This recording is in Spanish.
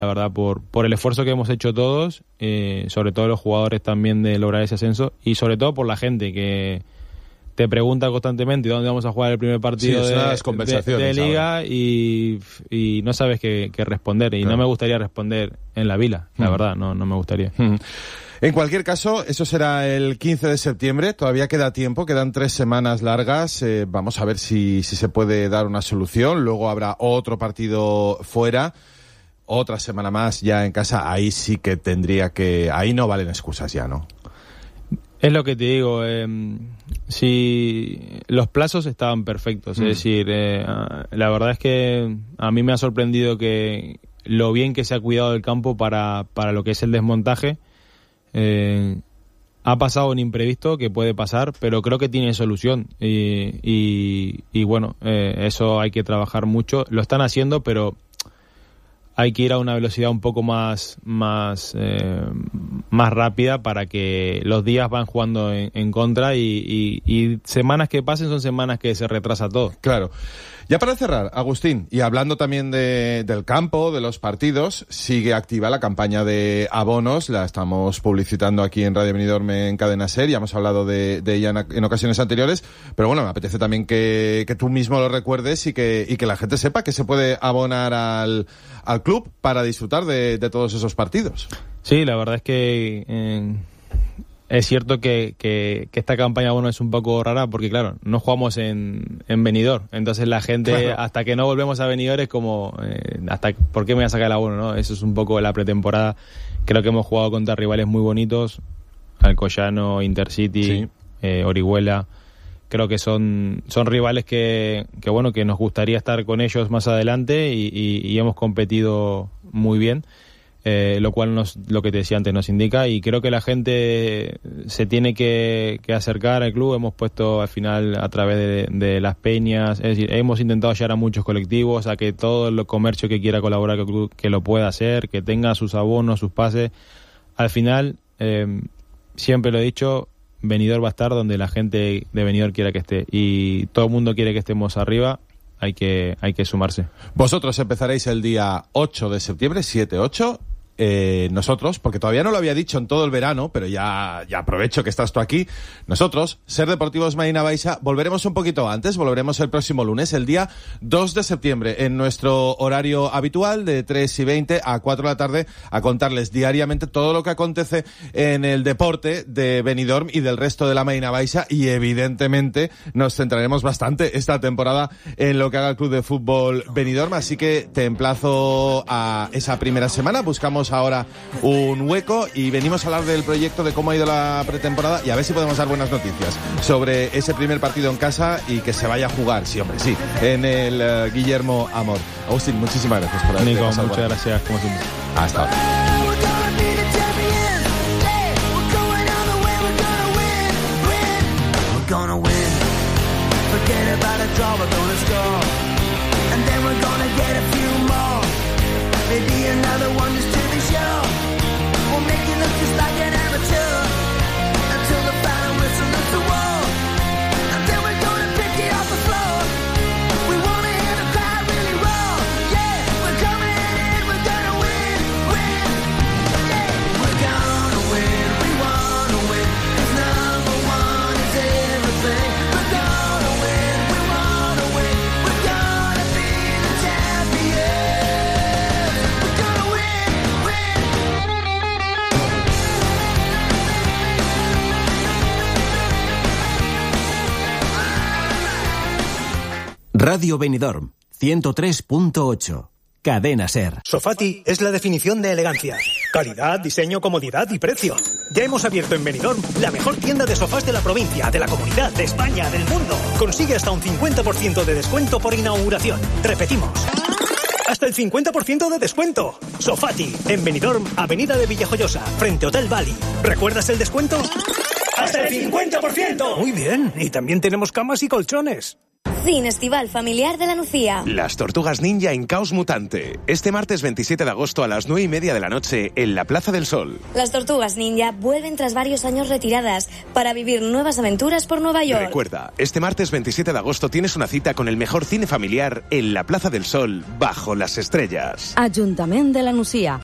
la verdad, por el esfuerzo que hemos hecho todos, sobre todo los jugadores también de lograr ese ascenso, y sobre todo por la gente que te pregunta constantemente dónde vamos a jugar el primer partido de liga y no sabes qué responder, y claro, no me gustaría responder en la Vila, la verdad, no me gustaría. En cualquier caso, eso será el 15 de septiembre, todavía queda tiempo, quedan 3 semanas largas, vamos a ver si se puede dar una solución, luego habrá otro partido fuera, otra semana más ya en casa, ahí sí que ahí no valen excusas ya, ¿no? Es lo que te digo, si los plazos estaban perfectos, es decir, la verdad es que a mí me ha sorprendido que lo bien que se ha cuidado el campo para lo que es el desmontaje. Ha pasado un imprevisto que puede pasar, pero creo que tiene solución y bueno, eso hay que trabajar mucho, lo están haciendo, pero hay que ir a una velocidad un poco más rápida para que los días van jugando en contra y semanas que pasen son semanas que se retrasa todo. Claro. Ya para cerrar, Agustín, y hablando también del campo, de los partidos, sigue activa la campaña de abonos, la estamos publicitando aquí en Radio Benidorm en Cadena SER, ya hemos hablado de ella en ocasiones anteriores, pero bueno, me apetece también que tú mismo lo recuerdes y que la gente sepa que se puede abonar al club para disfrutar de todos esos partidos. Sí, la verdad es que es cierto que esta campaña de abono es un poco rara porque, claro, no jugamos en Benidorm. Entonces la gente, claro, hasta que no volvemos a Benidorm es como, ¿por qué me voy a sacar el abono, no? Eso es un poco la pretemporada. Creo que hemos jugado contra rivales muy bonitos. Alcoyano, Intercity, sí, Orihuela. Creo que son rivales que bueno, que nos gustaría estar con ellos más adelante y hemos competido muy bien. Lo cual lo que te decía antes nos indica, y creo que la gente se tiene que acercar al club. Hemos puesto al final a través de las peñas, es decir, hemos intentado llegar a muchos colectivos, a que todo el comercio que quiera colaborar con el club que lo pueda hacer, que tenga sus abonos, sus pases. Al final, siempre lo he dicho, Benidorm va a estar donde la gente de Benidorm quiera que esté, y todo el mundo quiere que estemos arriba. Hay que sumarse. Vosotros empezaréis el día 8 de septiembre, 7-8. Nosotros, porque todavía no lo había dicho en todo el verano, pero ya aprovecho que estás tú aquí, nosotros, Ser Deportivos Marina Baixa, volveremos un poquito antes, volveremos el próximo lunes, el día 2 de septiembre, en nuestro horario habitual de 3:20 a 4 de la tarde, a contarles diariamente todo lo que acontece en el deporte de Benidorm y del resto de la Marina Baixa, y evidentemente nos centraremos bastante esta temporada en lo que haga el Club de Fútbol Benidorm, así que te emplazo a esa primera semana. Buscamos ahora un hueco y venimos a hablar del proyecto, de cómo ha ido la pretemporada y a ver si podemos dar buenas noticias sobre ese primer partido en casa y que se vaya a jugar, sí, hombre, sí, en el Guillermo Amor. Agustín, muchísimas gracias por haber pasado. Muchas gracias, como siempre. Hasta ahora. Maybe another one just to be sure. We'll make you look just like an amateur until the final whistle hits the wall. And then we're gonna pick it off the floor. We wanna hear the crowd really roar. Yeah, we're coming in, we're gonna win, win. Yeah, we're gonna win, we wanna win. 'Cause number one is everything. We're gonna win, we wanna win. We're gonna be the champions. Radio Benidorm, 103.8. Cadena SER. Sofati es la definición de elegancia. Calidad, diseño, comodidad y precio. Ya hemos abierto en Benidorm la mejor tienda de sofás de la provincia, de la comunidad, de España, del mundo. Consigue hasta un 50% de descuento por inauguración. Repetimos. Hasta el 50% de descuento. Sofati, en Benidorm, Avenida de Villajoyosa, frente Hotel Bali. ¿Recuerdas el descuento? ¡Hasta el 50%! Muy bien. Y también tenemos camas y colchones. Cine Estival Familiar de la Nucía. Las Tortugas Ninja en Caos Mutante. Este martes 27 de agosto a las 9:30 de la noche en la Plaza del Sol. Las Tortugas Ninja vuelven tras varios años retiradas para vivir nuevas aventuras por Nueva York. Recuerda, este martes 27 de agosto tienes una cita con el mejor cine familiar en la Plaza del Sol, bajo las estrellas. Ajuntament de la Nucía.